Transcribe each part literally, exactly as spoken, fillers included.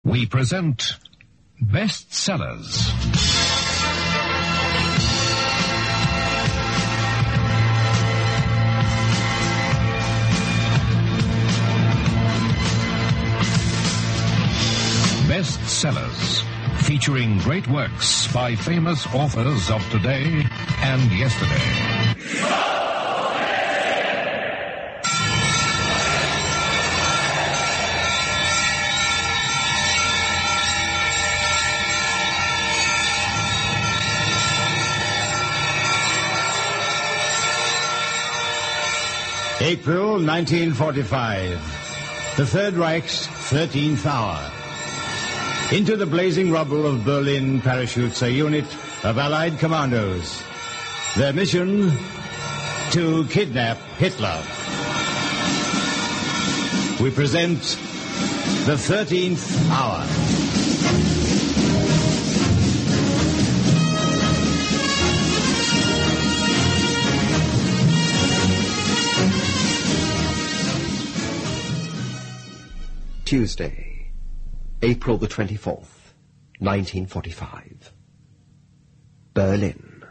we present Bestsellers. Bestsellers, featuring great works by famous authors of today and yesterday. April nineteen forty-five. The Third Reich's thirteenth hour. Into the blazing rubble of Berlin parachutes a unit of Allied commandos. Their mission, to kidnap Hitler. We present the thirteenth hour. Tuesday, April the twenty-fourth, nineteen forty-five. Berlin.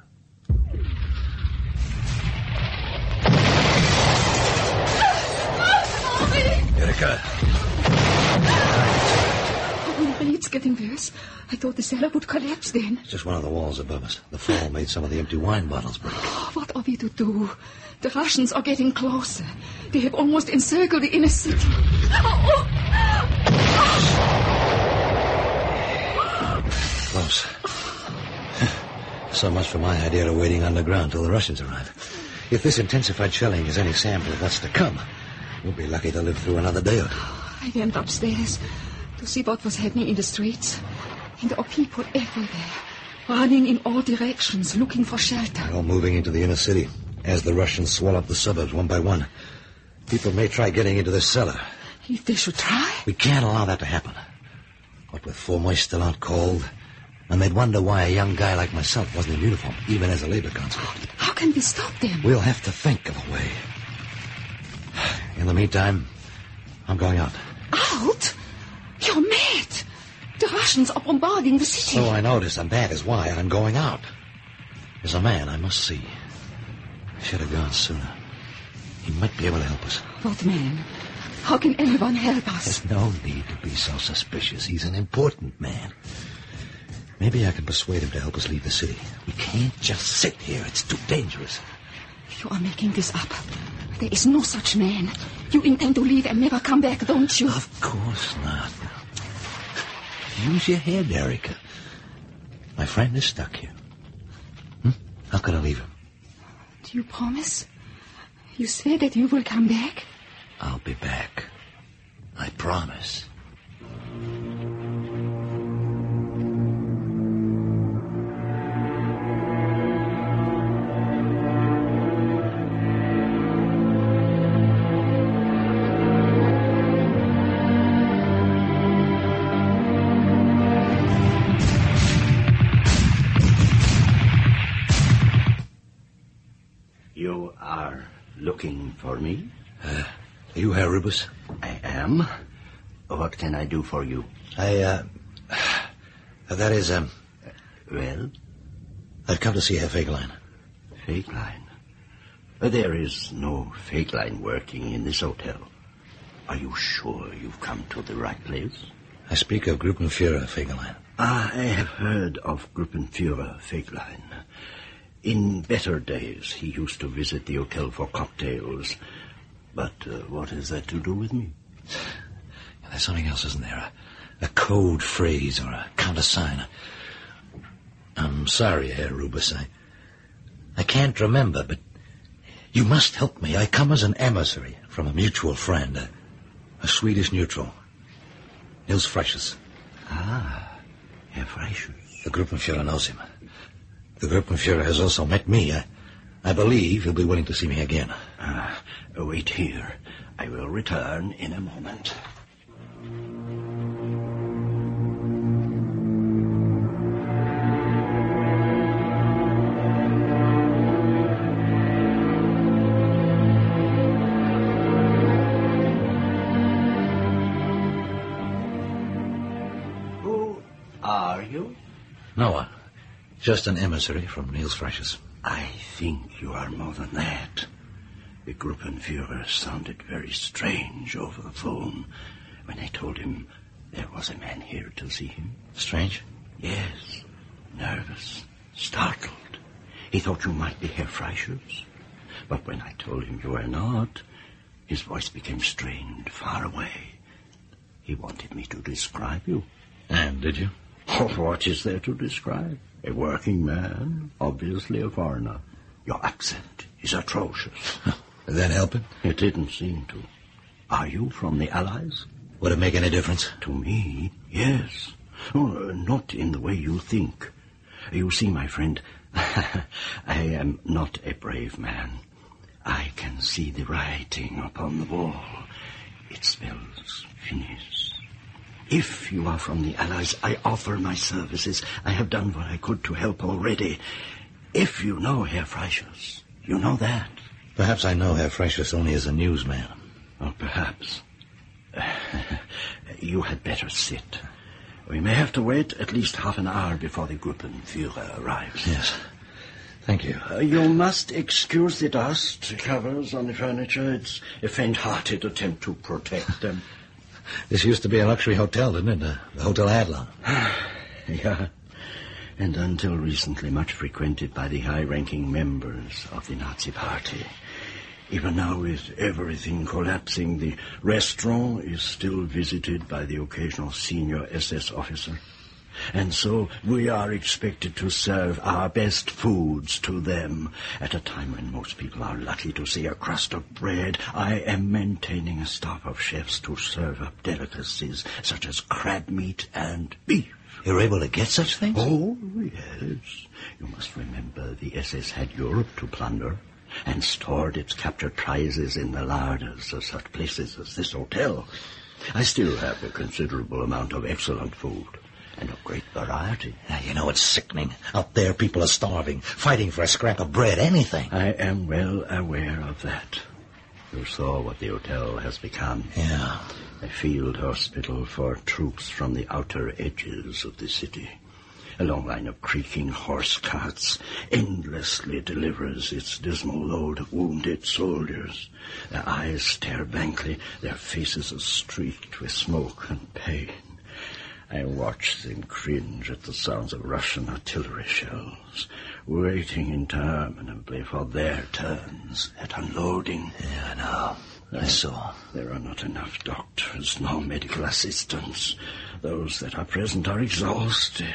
Erika. Oh, Marie, it's getting worse. I thought the cellar would collapse then. It's just one of the walls above us. The fall made some of the empty wine bottles break. Oh, what are we to do? The Russians are getting closer. They have almost encircled the inner city. Oh, oh. Close. So much for my idea of waiting underground till the Russians arrive. If this intensified shelling is any sample of what's to come, we'll be lucky to live through another day or two. I went upstairs to see what was happening in the streets. And there are people everywhere, running in all directions, looking for shelter. They're all moving into the inner city as the Russians swallow up the suburbs one by one. People may try getting into this cellar. If they should try? We can't allow that to happen. What with Fourmoy still out cold, and they'd wonder why a young guy like myself wasn't in uniform, even as a labor consul. How can we stop them? We'll have to think of a way. In the meantime, I'm going out. Out? You're mad. The Russians are bombarding the city. So I notice, and that is why I'm going out. As a man, I must see. I should have gone sooner. He might be able to help us. What man? How can anyone help us? There's no need to be so suspicious. He's an important man. Maybe I can persuade him to help us leave the city. We can't just sit here. It's too dangerous. You are making this up. There is no such man. You intend to leave and never come back, don't you? Of course not. Use your head, Erika. My friend is stuck here. Hmm? How can I leave him? Do you promise? You swear that you will come back? I'll be back. I promise. You are looking for me? Uh, are you Herr Rubus? I am. What can I do for you? I, uh... That is, um... Uh, well? I've come to see Herr Fegelein. Fegelein? Uh, there is no Fegelein working in this hotel. Are you sure you've come to the right place? I speak of Gruppenführer Fegelein. Ah, I have heard of Gruppenführer Fegelein. In better days, he used to visit the hotel for cocktails. But uh, what has that to do with me? There's something else, isn't there? A, a code phrase or a countersign. I'm sorry, Herr Rubus. I, I can't remember, but you must help me. I come as an emissary from a mutual friend, a, a Swedish neutral, Nils Freischus. Ah, Herr Freischus. The Gruppenführer knows him. The Gruppenführer has also met me. I, I believe he'll be willing to see me again. Ah, wait here. I will return in a moment. are you? No, uh, just an emissary from Niels Freshers. I think you are more than that. The Gruppenführer sounded very strange over the phone when I told him there was a man here to see him. Strange? Yes, nervous, startled. He thought you might be Herr Freischutz. But when I told him you were not, his voice became strained, far away. He wanted me to describe you. And did you? Oh, what is there to describe? A working man, obviously a foreigner. Your accent is atrocious. Did that help it? It didn't seem to. Are you from the Allies? Would it make any difference? To me, yes. Oh, not in the way you think. You see, my friend, I am not a brave man. I can see the writing upon the wall. It spells finis. If you are from the Allies, I offer my services. I have done what I could to help already. If you know Herr Freischutz, you know that. Perhaps I know Herr Freischutz only as a newsman. Oh, perhaps. You had better sit. We may have to wait at least half an hour before the Gruppenführer arrives. Yes. Thank you. Uh, you must excuse the dust covers on the furniture. It's a faint-hearted attempt to protect them. This used to be a luxury hotel, didn't it? Uh, the Hotel Adler. Yeah. And until recently much frequented by the high-ranking members of the Nazi Party. Even now, with everything collapsing, the restaurant is still visited by the occasional senior S S officer. And so we are expected to serve our best foods to them at a time when most people are lucky to see a crust of bread. I am maintaining a staff of chefs to serve up delicacies such as crab meat and beef. You're able to get such things? Oh, yes. You must remember the S S had Europe to plunder and stored its captured prizes in the larders of such places as this hotel. I still have a considerable amount of excellent food. And of great variety. Now, you know, it's sickening. Out there, people are starving, fighting for a scrap of bread, anything. I am well aware of that. You saw what the hotel has become. Yeah. A field hospital for troops from the outer edges of the city. A long line of creaking horse carts endlessly delivers its dismal load of wounded soldiers. Their eyes stare blankly, their faces are streaked with smoke and pain. I watch them cringe at the sounds of Russian artillery shells, waiting interminably for their turns at unloading. Yeah, I know. I saw. There are not enough doctors, no medical assistants. Those that are present are exhausted.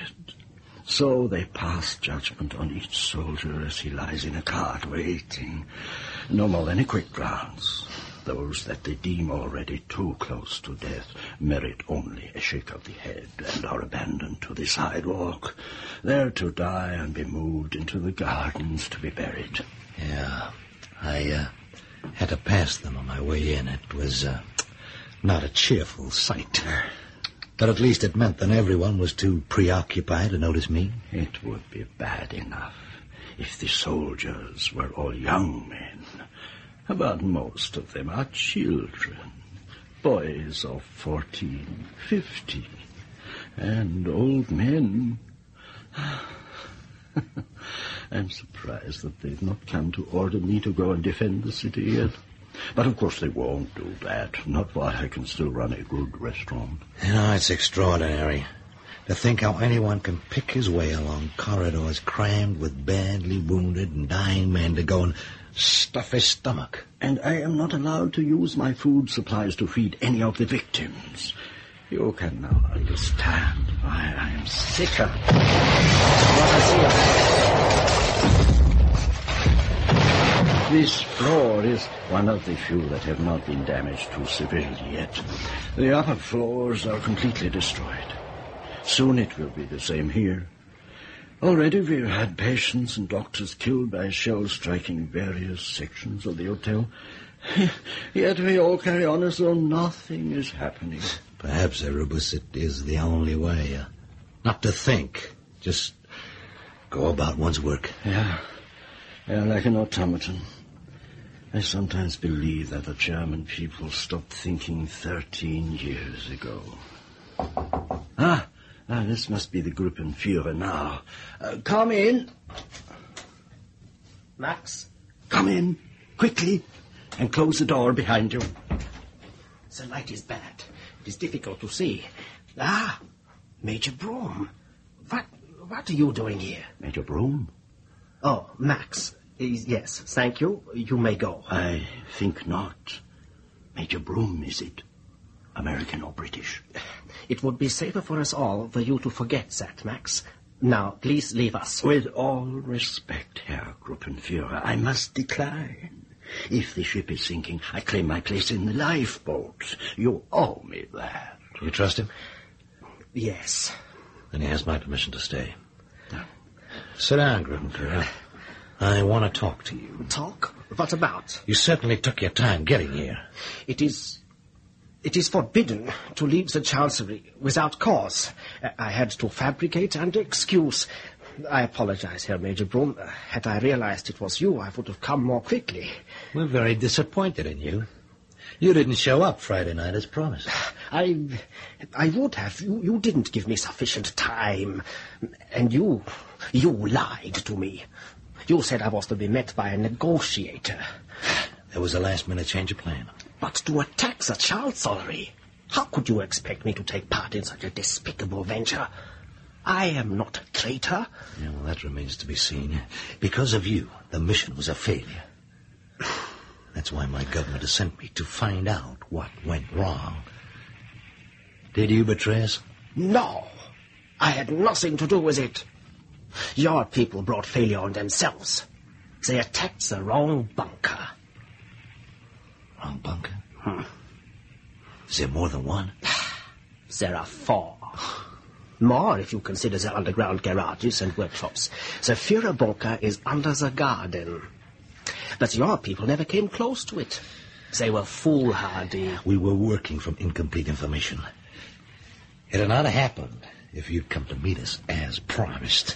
So they pass judgment on each soldier as he lies in a cart waiting. No more than a quick glance. Those that they deem already too close to death merit only a shake of the head and are abandoned to the sidewalk, there to die and be moved into the gardens to be buried. Yeah, I uh, had to pass them on my way in. It was uh, not a cheerful sight. But at least it meant that everyone was too preoccupied to notice me. It would be bad enough if the soldiers were all young men. But most of them are children, boys of fourteen, fifteen, and old men. I'm surprised that they've not come to order me to go and defend the city yet. But of course they won't do that, not while I can still run a good restaurant. You know, it's extraordinary to think how anyone can pick his way along corridors crammed with badly wounded and dying men to go and stuff his stomach. And I am not allowed to use my food supplies to feed any of the victims. You can now understand why I am sicker. This floor is one of the few that have not been damaged too severely yet. The upper floors are completely destroyed. Soon it will be the same here. Already we've had patients and doctors killed by shells striking various sections of the hotel. Yet we all carry on as though nothing is happening. Perhaps, Erebus, it is the only way. Uh, not to think. Just go about one's work. Yeah. Yeah, like an automaton. I sometimes believe that the German people stopped thinking thirteen years ago. Ah, Ah, this must be the Gruppenführer now. Uh, come in. Max, come in, quickly, and close the door behind you. The light is bad. It is difficult to see. Ah, Major Broom. What, what are you doing here? Major Broom? Oh, Max. Yes, thank you. You may go. I think not. Major Broom, is it? American or British? It would be safer for us all for you to forget that, Max. Now, please leave us. With all respect, Herr Gruppenführer, I must decline. If the ship is sinking, I claim my place in the lifeboat. You owe me that. You trust him? Yes. Then he has my permission to stay. No. Sit down, Gruppenführer. I want to talk to you. Talk? What about? You certainly took your time getting here. It is... It is forbidden to leave the Chancery without cause. I had to fabricate an excuse. I apologize, Herr Major Broom. Had I realized it was you, I would have come more quickly. We're very disappointed in you. You didn't show up Friday night as promised. I... I would have. You, you didn't give me sufficient time. And you... You lied to me. You said I was to be met by a negotiator. There was a last-minute change of plan. But to attack the Chancellery? How could you expect me to take part in such a despicable venture? I am not a traitor. Yeah, well, that remains to be seen. Because of you, the mission was a failure. That's why my government has sent me to find out what went wrong. Did you betray us? No. I had nothing to do with it. Your people brought failure on themselves. They attacked the wrong bunker. Wrong bunker? Hmm. Is there more than one? There are four. More if you consider the underground garages and workshops. The Führer bunker is under the garden. But your people never came close to it. They were foolhardy. We were working from incomplete information. It had not happened if you'd come to meet us as promised.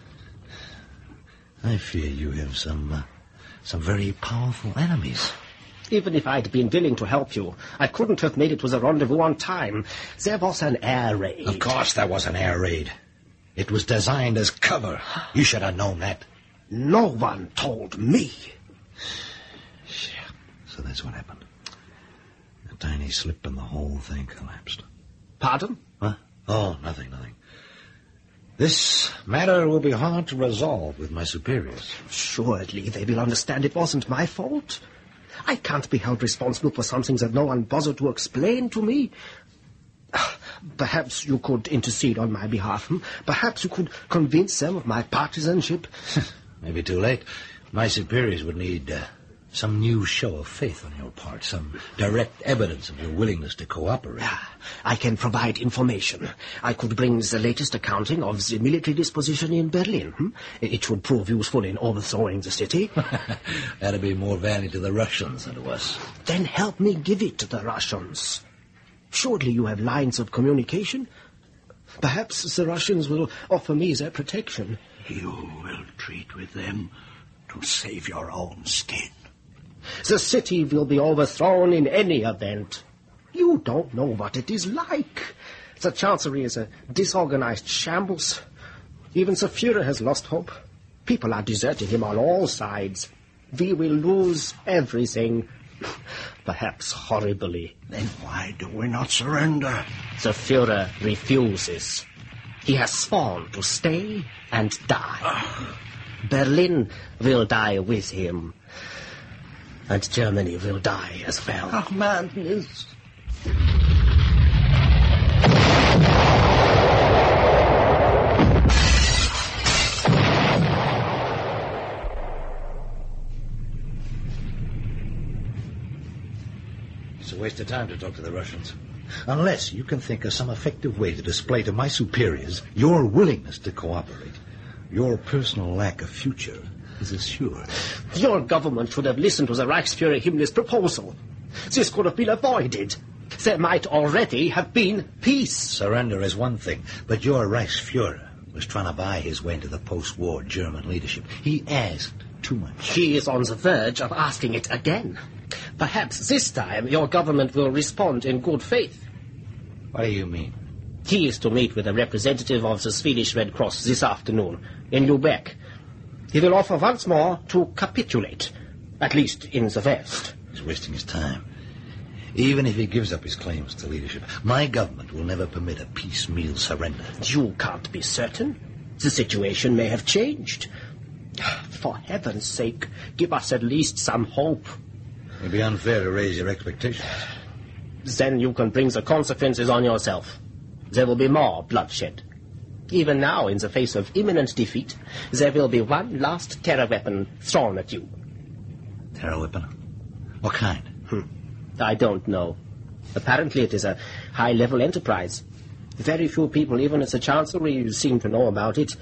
I fear you have some, uh, some very powerful enemies. Even if I'd been willing to help you, I couldn't have made it to the rendezvous on time. There was an air raid. Of course there was an air raid. It was designed as cover. You should have known that. No one told me. Yeah, so that's what happened. A tiny slip and the whole thing collapsed. Pardon? Huh? Oh, nothing, nothing. This matter will be hard to resolve with my superiors. Surely they will understand it wasn't my fault. I can't be held responsible for something that no one bothered to explain to me. Perhaps you could intercede on my behalf. Hmm? Perhaps you could convince them of my partisanship. Maybe too late. My superiors would need uh, some new show of faith on your part, some direct evidence of your willingness to cooperate. I can provide information. I could bring the latest accounting of the military disposition in Berlin. Hmm? It should prove useful in overthrowing the city. That'd be more value to the Russians than to us. Then help me give it to the Russians. Surely you have lines of communication. Perhaps the Russians will offer me their protection. You will treat with them to save your own skin. The city will be overthrown in any event. You don't know what it is like. The Chancery is a disorganized shambles. Even the Führer has lost hope. People are deserting him on all sides. We will lose everything. Perhaps horribly. Then why do we not surrender? The Führer refuses. He has sworn to stay and die. Berlin will die with him. And Germany will die as well. Oh, madness. It's a waste of time to talk to the Russians. Unless you can think of some effective way to display to my superiors your willingness to cooperate. Your personal lack of future is assured. Your government should have listened to the Reichsführer Himmler's proposal. This could have been avoided. There might already have been peace. Surrender is one thing, but your Reichsführer was trying to buy his way into the post-war German leadership. He asked too much. He is on the verge of asking it again. Perhaps this time your government will respond in good faith. What do you mean? He is to meet with a representative of the Swedish Red Cross this afternoon in Lubeck. He will offer once more to capitulate, at least in the West. He's wasting his time. Even if he gives up his claims to leadership, my government will never permit a piecemeal surrender. You can't be certain. The situation may have changed. For heaven's sake, give us at least some hope. It would be unfair to raise your expectations. Then you can bring the consequences on yourself. There will be more bloodshed. Even now, in the face of imminent defeat, there will be one last terror weapon thrown at you. Terror weapon? What kind? Hmm. I don't know. Apparently it is a high-level enterprise. Very few people, even at the Chancellery, seem to know about it.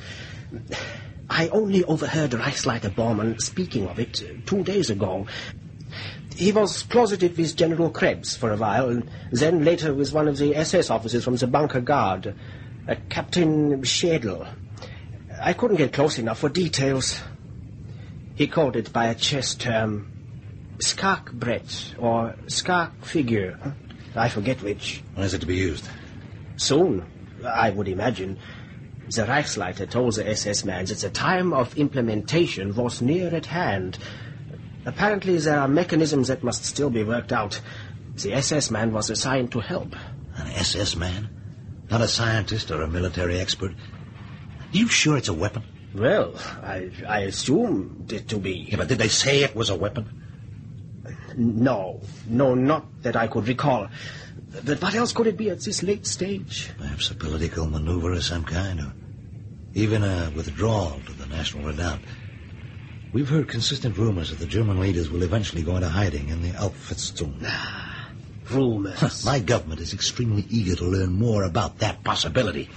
I only overheard Reichsleiter Bormann speaking of it two days ago. He was closeted with General Krebs for a while, and then later with one of the S S officers from the Bunker Guard, a Captain Schädel. I couldn't get close enough for details. He called it by a chess term, Skakbrett, or Skak figure. I forget which. When is it to be used? Soon, I would imagine. The Reichsleiter told the S S man that the time of implementation was near at hand. Apparently there are mechanisms that must still be worked out. The S S man was assigned to help. An S S man? Not a scientist or a military expert? Are you sure it's a weapon? Well, I, I assumed it to be. Yeah, but did they say it was a weapon? No. No, not that I could recall. But what else could it be at this late stage? Perhaps a political maneuver of some kind, or even a withdrawal to the National Redoubt. We've heard consistent rumors that the German leaders will eventually go into hiding in the Alpfetzung. Ah, rumors. My government is extremely eager to learn more about that possibility.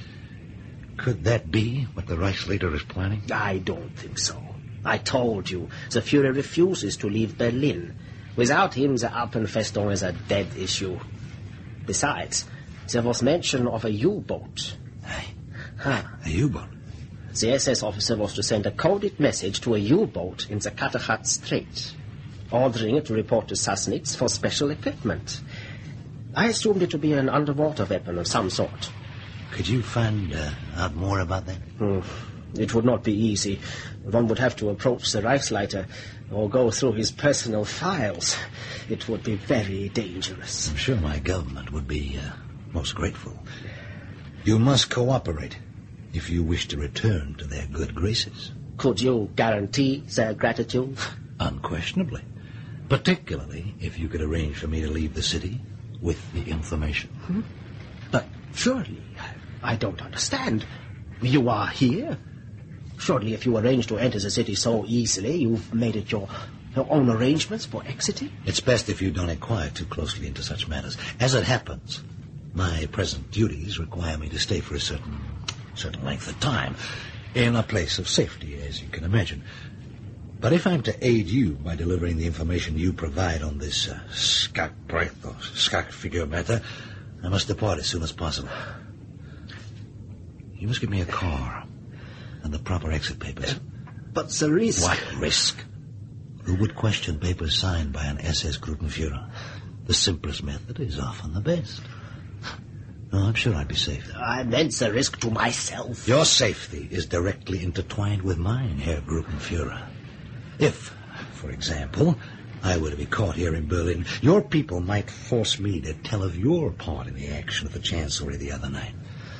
Could that be what the Reichsleiter is planning? I don't think so. I told you, the Fuhrer refuses to leave Berlin. Without him, the Alpenfestung is a dead issue. Besides, there was mention of a U-boat. Hey, huh. A U-boat? The S S officer was to send a coded message to a U-boat in the Kattegat Strait, ordering it to report to Sassnitz for special equipment. I assumed it to be an underwater weapon of some sort. Could you find uh, out more about that? Hmm. It would not be easy. One would have to approach the Reichsleiter or go through his personal files. It would be very dangerous. I'm sure my government would be uh, most grateful. You must cooperate if you wish to return to their good graces. Could you guarantee their gratitude? Unquestionably. Particularly if you could arrange for me to leave the city with the information. Hmm? But surely, I, I don't understand. You are here? Surely if you arrange to enter the city so easily, you've made it your, your own arrangements for exiting? It's best if you don't inquire too closely into such matters. As it happens, my present duties require me to stay for a certain, certain length of time in a place of safety, as you can imagine. But if I'm to aid you by delivering the information you provide on this uh, Skakbrett or Skakfigure matter, I must depart as soon as possible. You must give me a car and the proper exit papers. But the risk... What risk? Who would question papers signed by an S S Gruppenführer? The simplest method is often the best. No, I'm sure I'd be safe. I meant the risk to myself. Your safety is directly intertwined with mine, Herr Gruppenführer. If, for example, I were to be caught here in Berlin, your people might force me to tell of your part in the action of the Chancellery the other night.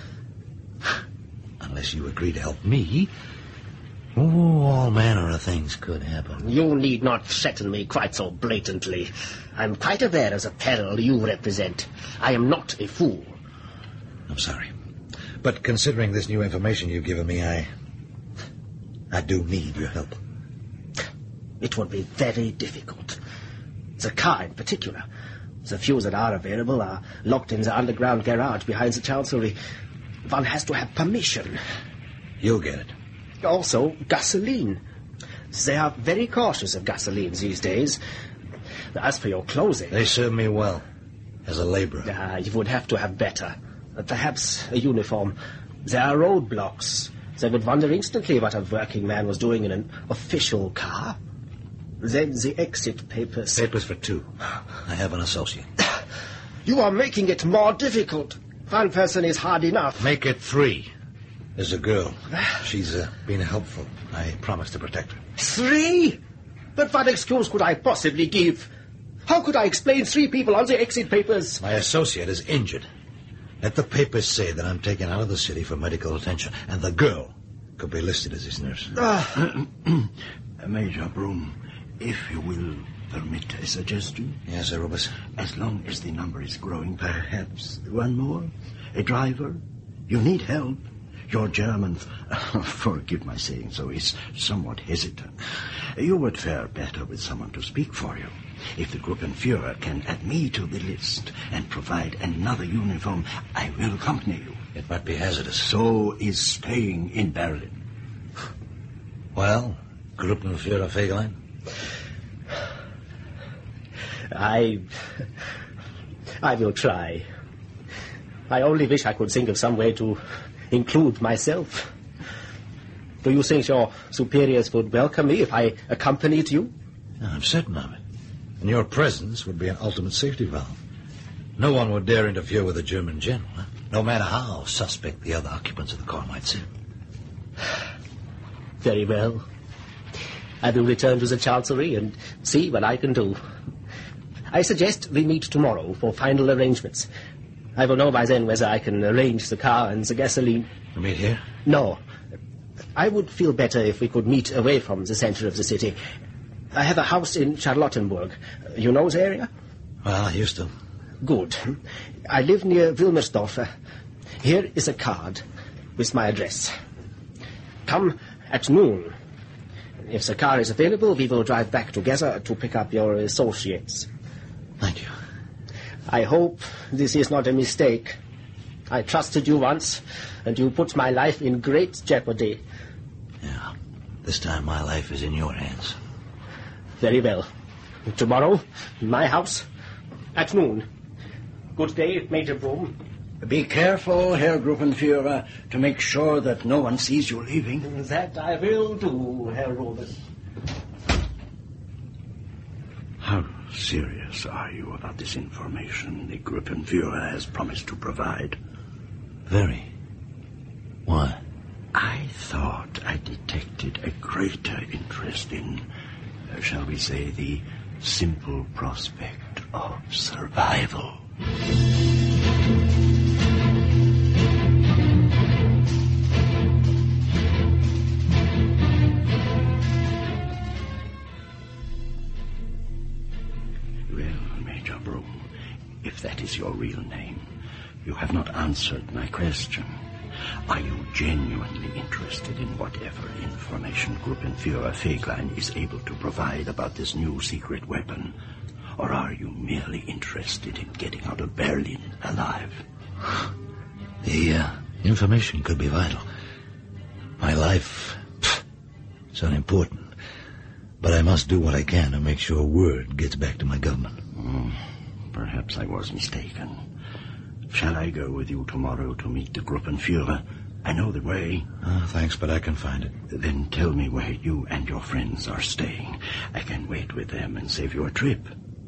Unless you agree to help me, oh, all manner of things could happen. You need not threaten me quite so blatantly. I'm quite aware of the peril you represent. I am not a fool. I'm sorry. But considering this new information you've given me, I... I do need your help. It would be very difficult. The car in particular. The few that are available are locked in the underground garage behind the Chancellery. One has to have permission. You'll get it. Also, gasoline. They are very cautious of gasoline these days. As for your clothing... They serve me well, as a laborer. Uh, you would have to have better. Perhaps a uniform. There are roadblocks. They would wonder instantly what a working man was doing in an official car. Then the exit papers. Papers for two. I have an associate. You are making it more difficult. One person is hard enough. Make it three. There's a girl. She's uh, been helpful. I promise to protect her. Three? But what excuse could I possibly give? How could I explain three people on the exit papers? My associate is injured. Let the papers say that I'm taken out of the city for medical attention, and the girl could be listed as his nurse. Uh, Major Broom, if you will permit a suggestion. Yes, Sir Rubus. As long as the number is growing, perhaps one more? A driver? You need help. Your German, forgive my saying so, is somewhat hesitant. You would fare better with someone to speak for you. If the Gruppenführer can add me to the list and provide another uniform, I will accompany you. It might be hazardous. So is staying in Berlin. Well, Gruppenführer Fegelein? I... I will try. I only wish I could think of some way to include myself. Do you think your superiors would welcome me if I accompanied you? I'm certain of it. And your presence would be an ultimate safety valve. No one would dare interfere with a German general, huh? No matter how suspect the other occupants of the car might seem. Very well. I will return to the Chancellery and see what I can do. I suggest we meet tomorrow for final arrangements. I will know by then whether I can arrange the car and the gasoline. We meet here? No. I would feel better if we could meet away from the center of the city. I have a house in Charlottenburg. You know the area? Well, I used to. Good. I live near Wilmersdorf. Here is a card with my address. Come at noon. If the car is available, we will drive back together to pick up your associates. Thank you. I hope this is not a mistake. I trusted you once, and you put my life in great jeopardy. Yeah. This time my life is in your hands. Very well. Tomorrow, in my house, at noon. Good day, Major Broom. Be careful, Herr Gruppenführer, to make sure that no one sees you leaving. That I will do, Herr Rubens. How serious are you about this information the Gruppenführer has promised to provide? Very. Why? I thought I detected a greater interest in, uh, shall we say, the simple prospect of survival. Well, Major Broom, if that is your real name, you have not answered my question. Are you genuinely interested in whatever information Gruppenführer Fegelein is able to provide about this new secret weapon? Or are you merely interested in getting out of Berlin alive? The uh, information could be vital. My life is unimportant. But I must do what I can to make sure word gets back to my government. Mm, perhaps I was mistaken. Shall I go with you tomorrow to meet the Gruppenführer? I know the way. Oh, thanks, but I can find it. Then tell me where you and your friends are staying. I can wait with them and save you a trip.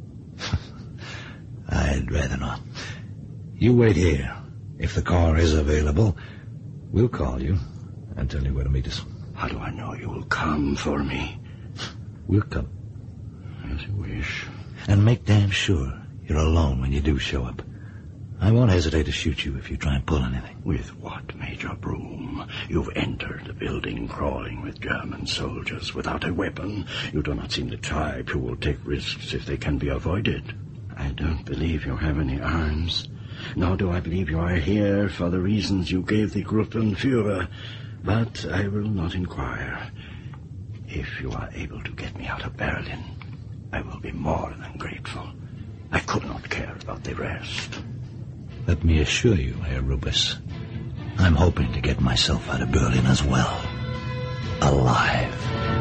I'd rather not. You wait here. If the car is available, we'll call you and tell you where to meet us. How do I know you will come for me? We'll come. As you wish. And make damn sure you're alone when you do show up. I won't hesitate to shoot you if you try and pull anything. With what, Major Broom? You've entered the building crawling with German soldiers without a weapon. You do not seem the type who will take risks if they can be avoided. I don't believe you have any arms. Nor do I believe you are here for the reasons you gave the Gruppenführer. But I will not inquire. If you are able to get me out of Berlin, I will be more than grateful. I could not care about the rest. Let me assure you, Herr Rubis, I'm hoping to get myself out of Berlin as well. Alive.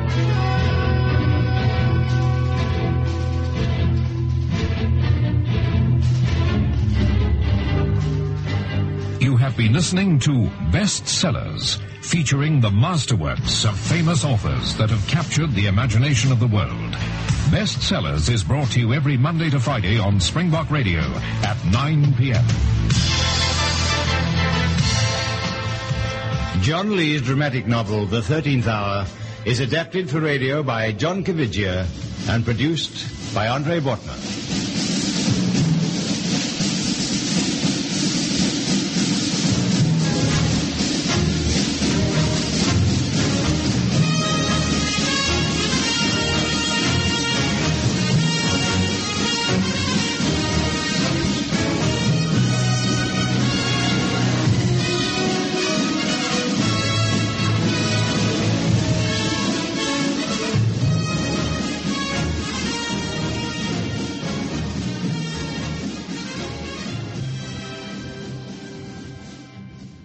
You have been listening to Best Sellers, featuring the masterworks of famous authors that have captured the imagination of the world. Best Sellers is brought to you every Monday to Friday on Springbok Radio at nine p.m. John Lee's dramatic novel, The Thirteenth Hour, is adapted for radio by John Caviglia and produced by Andre Bortman.